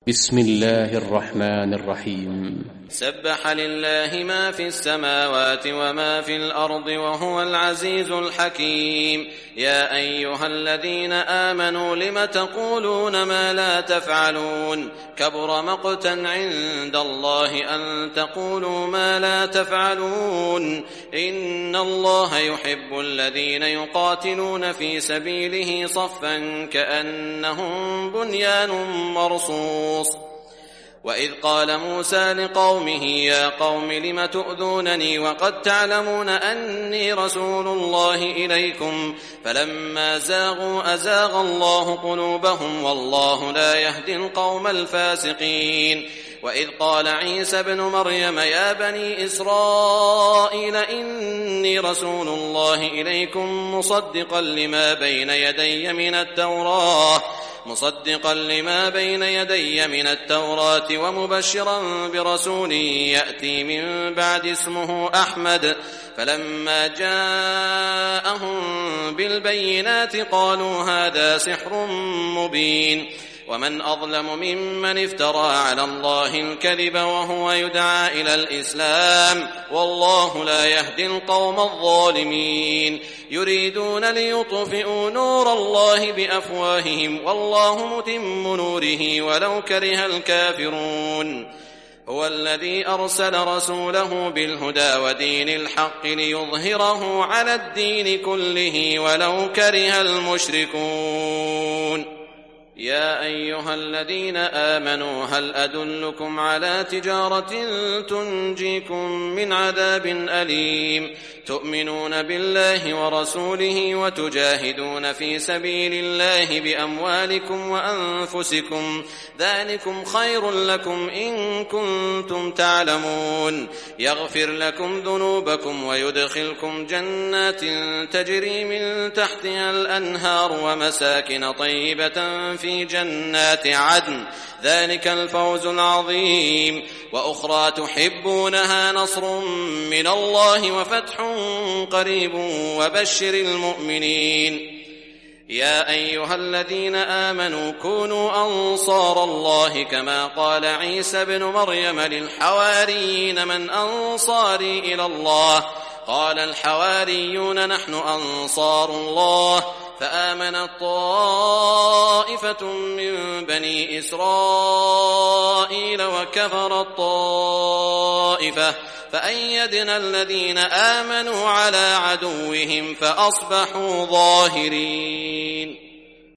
بسم الله الرحمن الرحيم. سبح لله ما في السماوات وما في الأرض وهو العزيز الحكيم. يا أيها الذين آمنوا لم تقولون ما لا تفعلون كبر مقتا عند الله أن تقولوا ما لا تفعلون إن الله يحب الذين يقاتلون في سبيله صفا كأنهم بنيان مرصوص. وإذ قال موسى لقومه يا قوم لم تؤذونني وقد تعلمون أني رسول الله إليكم فلما زاغوا أزاغ الله قلوبهم والله لا يهدي القوم الفاسقين. وإذ قال عيسى ابن مريم يا بني إسرائيل إني رسول الله إليكم مصدقا لما بين يدي من التوراة ومبشرا برسول يأتي من بعد اسمه أحمد. فلما جاءهم بالبينات قالوا هذا سحر مبين. ومن أظلم ممن افترى على الله الكذب وهو يدعى إلى الإسلام والله لا يهدي القوم الظالمين. يريدون ليطفئوا نور الله بأفواههم والله متم نوره ولو كره الكافرون. هو الذي أرسل رسوله بالهدى ودين الحق ليظهره على الدين كله ولو كره المشركون. يا أيها الذين آمنوا هل أدلكم على تجارة تنجيكم من عذاب أليم تؤمنون بالله ورسوله وتجاهدون في سبيل الله بأموالكم وأنفسكم ذلكم خير لكم إن كنتم تعلمون. يغفر لكم ذنوبكم ويدخلكم جنات تجري من تحتها الأنهار ومساكن طيبة في جنات عدن ذلك الفوز العظيم. وأخرى تحبونها نصر من الله وفتح قريب وبشر المؤمنين. يا أيها الذين آمنوا كونوا أنصار الله كما قال عيسى ابن مريم للحواريين من أنصاري إلى الله قال الحواريون نحن أنصار الله. فآمنت طائفة من بني إسرائيل وكفرت طائفة فأيدنا الذين آمنوا على عدوهم فأصبحوا ظاهرين.